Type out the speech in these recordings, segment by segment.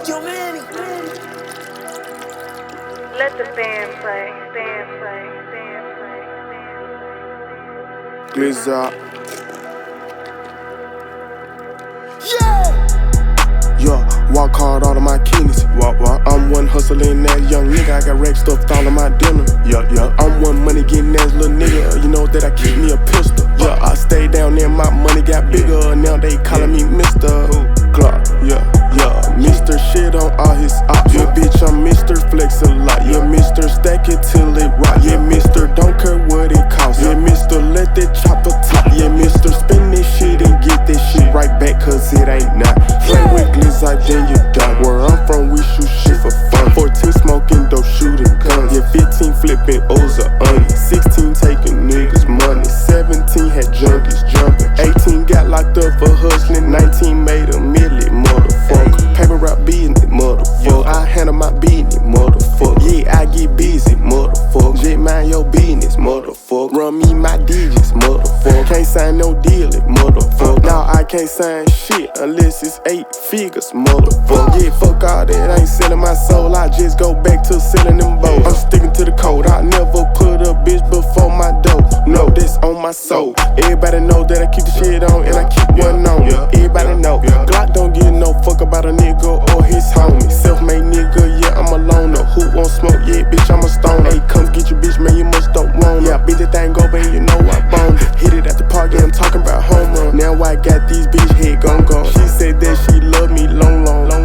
Yo, Manny. Let the band play, Glizzy. Yeah. Walk hard, all of my kidneys. Walk. I'm one hustling that young nigga. I got rack stuffed all of my dinner. I'm one money getting that little nigga. You know that I keep me a pistol. Yeah, I stay down there, my money got bigger. Now they calling me Mr. Glock. Yeah. Mr. Shit on all his ops. Yeah, bitch, I'm Mr. Flex a lot. Yeah, Mr. Stack it till it rock. Yeah, Mr. Don't care what it costs. Yeah, Mr. Let that chopper top. Yeah, Mr. Spin this shit and get this shit right back, cause it ain't not. Play with Glizzy, then you die. Where I'm from, we shoot shit for fun. 14 smoking dope, shooting guns. Yeah, 15 flipping O's or onions. 16 taking niggas' money. 17 had junkies jumping. 18 got locked up for hustling. 19 made a million, motherfucker. Paper route business, motherfucker. I handle my business, motherfucker. Yeah, I get busy, motherfucker. Just mind your business, motherfucker. Run me my digits, motherfucker. Can't sign no deal, motherfucker. Now I can't sign shit unless it's 8 figures, motherfucker. Yeah, fuck all that, I ain't selling my soul. I just go back to selling them bows. I'm sticking to the code. I never put a bitch before my dough. No, this on my soul. Everybody know that I keep the shit on and I keep one on me. Everybody know Glock don't give no fuck about a nigga or his homie. Self-made nigga, yeah, I'm a loner. Who won't smoke? Yeah, bitch, I'm a stoner. Hey, come get your bitch, man, you must don't want it. Yeah, beat the thing over and you know I boned it. Hit it at the park, yeah, I'm talking about home run. Now I got these bitch head gon' go. She said that she love me long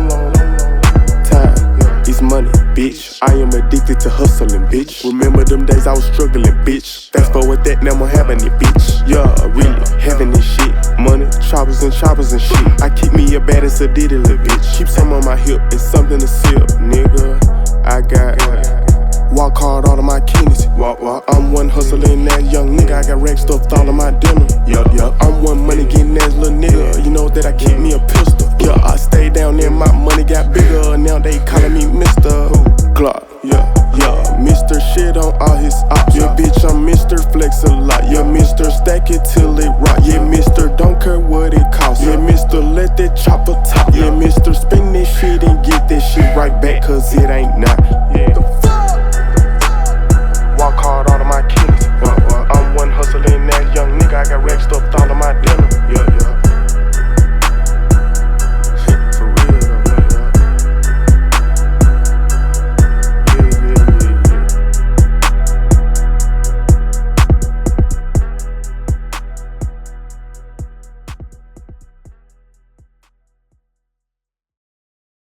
time. It's money, bitch. I am addicted to hustling, bitch. Remember them days I was struggling, bitch. Fast forward that, now I'm having it, bitch. Yeah, really, having this shit. Money, choppers and shit. I keep me a baddest a ditty, little bitch. Keep some on my hip and something to sip, nigga. I got walk hard, all of my kidneys. Walk. I'm one hustling that young nigga. I got rack stuffed all of my dinner. I'm one money getting that little nigga. You know that I keep me a pistol. Yeah, I stay down there, my money got bigger. Now they calling me Mr. Glock. Yeah, Mr. Shit on all his ops. Yeah, bitch, I'm Mr. Flex a lot. Yeah, Mr. Stack it till it rock. Yeah, Mr. Don't care what it costs. Yeah, Mr. Let that chopper top. Yeah, Mr. Spin this shit and get that shit right back, cause it ain't not.